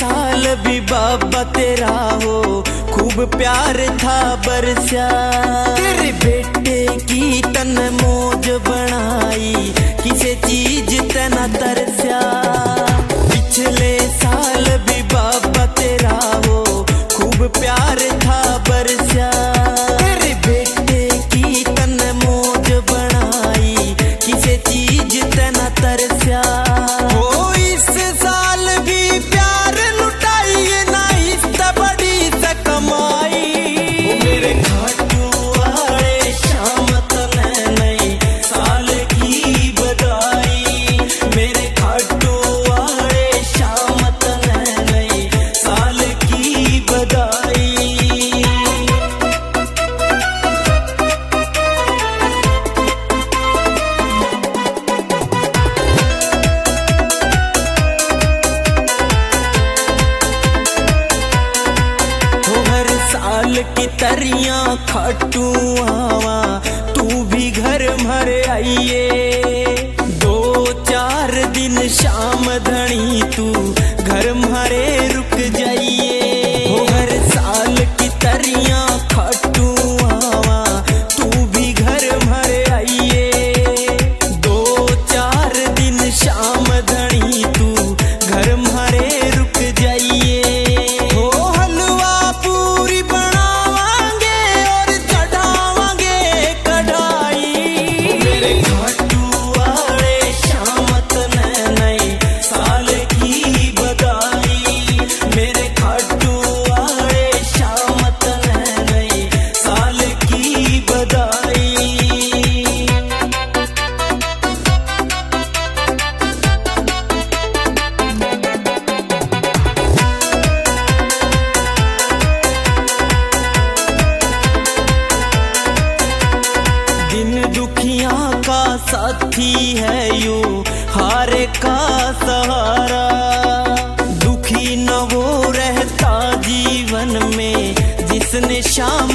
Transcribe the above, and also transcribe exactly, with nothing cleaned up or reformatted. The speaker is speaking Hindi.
साल भी बाबा तेरा हो, खूब प्यार था बरसा। तेरे बेटे की तन मौज बनाई, किसे चीज तना तरसा। पिछले साल भी बाबा तेरा हो, खूब प्यार था बरसा। तेरे बेटे की तन मौज बनाई, किसे चीज तना तरसा। की तरियां खटू आवा, तू भी घर भर आइए। दो चार दिन शाम धनी तू घर भरे रुक जाइए। हर साल की तरियां खटू आवा, तू भी घर भर आइए। दो चार दिन शाम धनी तू घर भरे रुक जाइए। साथी है यू हारे का सहारा, दुखी न वो रहता जीवन में जिसने शाम